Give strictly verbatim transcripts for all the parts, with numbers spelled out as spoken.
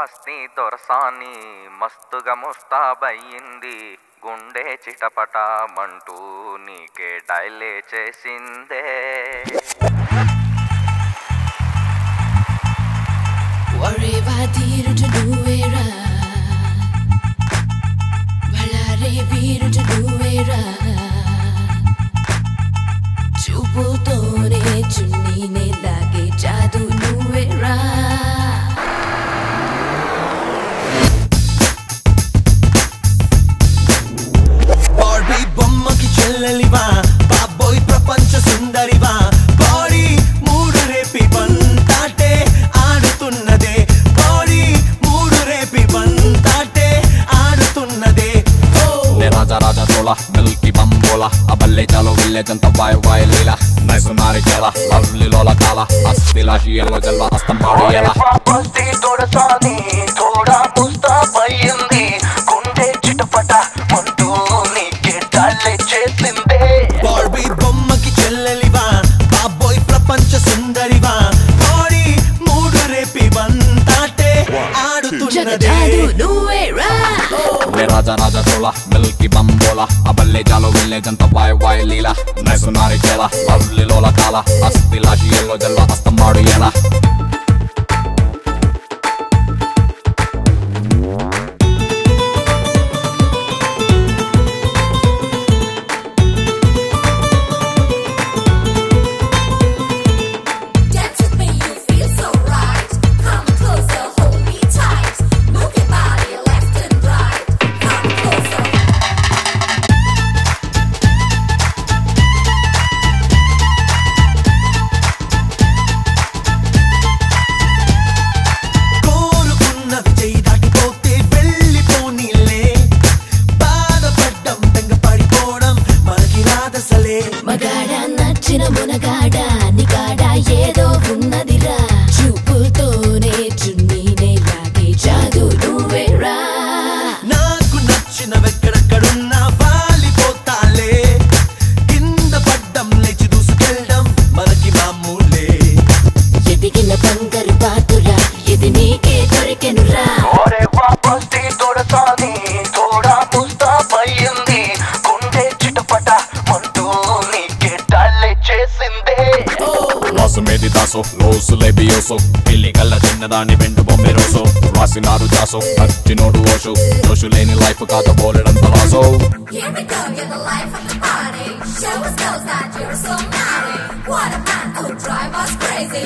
మస్తి దొరసాని మస్తుగా ముస్తాబయ్యింది గుండె చిటపటమంటూ నీకే డైలే చేసిందే Whatever did to do it right Balare viru to do it right Chuputone chunni ne lage jadu nuwe right Barbie bomma ki chellaliva baboy prapancha sundariva body mood repi bantate aadutunnade body mood repi bantate aadutunnade ne raja raja tola milky bambola aballe chalo ville janta vai vai lila nice mari chala lovely lola kala astila shielo jalva astam paadiyala masti thoda sani thoda pusta payindi kunde chitapata mantu nike dalle chesinde Barbie bomma ki chellaliva baboy prapancha sundariva body mood repi bantate aadutunnade jadu nuwe right ne raja raja tola milky bambola aballe chalo ville janta vai vai lila nice mari chala lovely lola kala astila shielo jalva astam paadiyala మగాడా నచ్చిన మునగాడా నిగాడా ఏదో ఉన్నదిరా చూపుతోనే చున్నీనే లాగే జాదు నువ్వేరా నాకు నచ్చిన వెక్కడెక్కడున్నా వాలిపోతాలే కింద పడ్డం లేచి దూసుకెళ్ళడం మనకి మామూలే ఎదిగిన బంగారు పాతురా ఇది నీకే దొరికెనురా ఒరే వాపస్తి తోడసాని తోడా పుస్తా పయ్యింది గుండె చిటపట మంటూ నీకే డల్లే చేసిందే లాసు మేది దాసో లోసు లేబియోసో పిల్లి కళ్ళ చిన్నదాన్ని వెండు బొమ్మె రోసో రాసినారు జాసో నచ్చినోడు ఓషో దోషు లేని లైఫ్ కాద బోలెడంత Raso Here we go, you're the life of the party. Show us girls that you're so naughty. What a man could drive us crazy.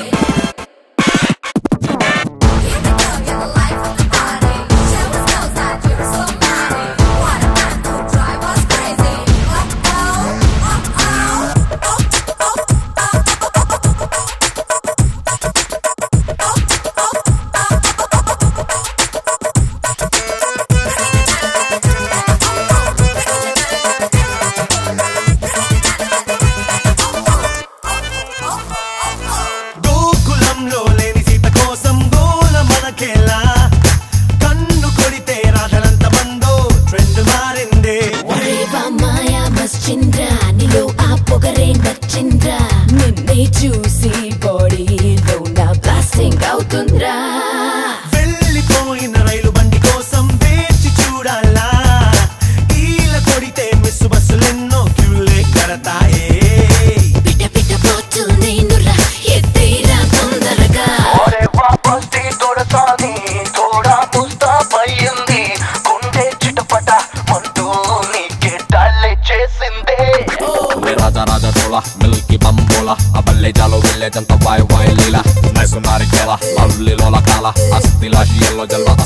Here we go, you're the life of the party. Show us girls that you're so naughty. What a man could drive us crazy. Oh oh, oh oh, oh oh. గోకులంలో లేని సీత కోసం గోల మనకేలా కన్ను కొడితే రాధనంత మందో trend మారిందే Oreva మాయా మస్చింద్రా నీలో ఆ పొగరే నచ్చింద్రా నిన్నే చూసి బాడీలో నా బ్లాస్టింగ్ అవుతుంద్రా వెళ్ళిపోయిన రైలు బండి కోసం వేచి చూడాలా ఈల కొడితే మిస్సు బస్సులెన్నో క్యూలే కడతాయే పిట పిట పోతూ నేనురా ఎత్తేరా తొందరగా ఒరే వాపస్తి తోడసాని తోడా పుస్తా పయ్యింది గుండె చిటపట మంటూ నీకే డల్లే చేసిందే ne raja raja tola milky bambola aballe chalo ville janta vai vai lila nice mari chala lovely lola kala astila shielo jalva